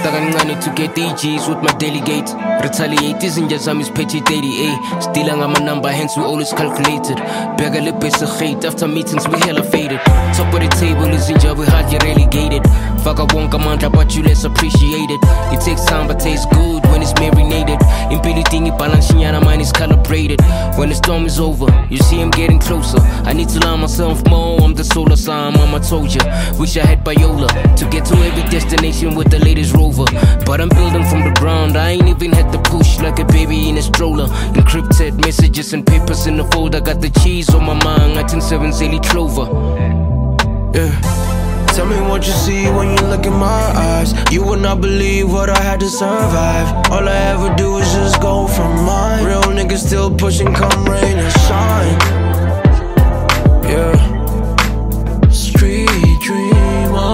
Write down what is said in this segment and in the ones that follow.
to get the G's with my delegate. Retaliate isn't just I'm his petty daddy, Still I'm a number, hence we always calculated. Beg a lip is a hate, after meetings we hella faded. Top of the table is in job, we hardly relegated. Fuck I won't come out, but you less appreciated. It takes time but tastes good when it's marinated. Impility balance, mine is calibrated. When the storm is over, you see I'm getting closer. I need to learn myself more, I'm the solar sign, mama told ya. Wish I had Biola to get to every destination with the latest rover. But I'm building from the ground, I ain't even had to push like a baby in a stroller. Encrypted messages and papers in the folder. Got the cheese on my mind, I 10-7 Zeli Clover. Yeah. Tell me what you see when you look in my eyes. You would not believe what I had to survive. All I ever do is just go for mine. Real niggas still pushing, come rain or shine. Yeah. Street dreamer.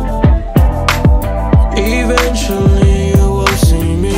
Eventually you will see me.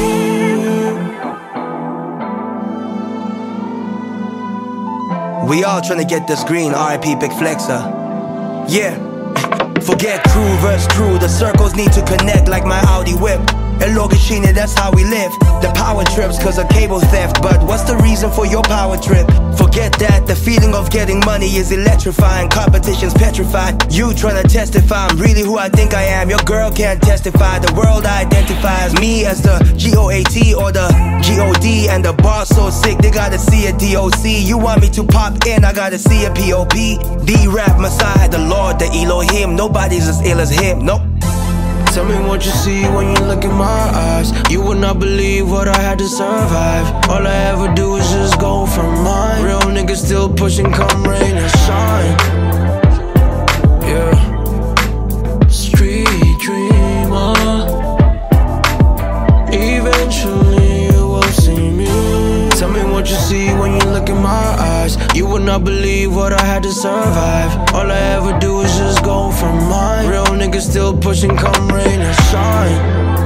We all tryna get this green, R.I.P. Big Flexer. Yeah. Forget crew versus crew, the circles need to connect like my Audi whip. El Logicine, that's how we live. The power trips cause of cable theft. But what's the reason for your power trip? Forget that, the feeling of getting money is electrifying. Competition's petrified, you tryna testify I'm really who I think I am, your girl can't testify. The world identifies me as the GOAT or the GOD. And the bar so sick, they gotta see a DOC. You want me to pop in, I gotta see a POP. D-Rap, Messiah, the Lord, the Elohim. Nobody's as ill as him, nope. Tell me what you see when you look in my eyes. You would not believe what I had to survive. All I ever do is just go for mine. Real niggas still pushing, come rain or shine. Yeah. Street dreamer. Eventually you will see me. Tell me what you see when you look in my eyes. You would not believe what I had to survive. All I ever do is just go for mine. Real niggas still pushing, come rain or shine.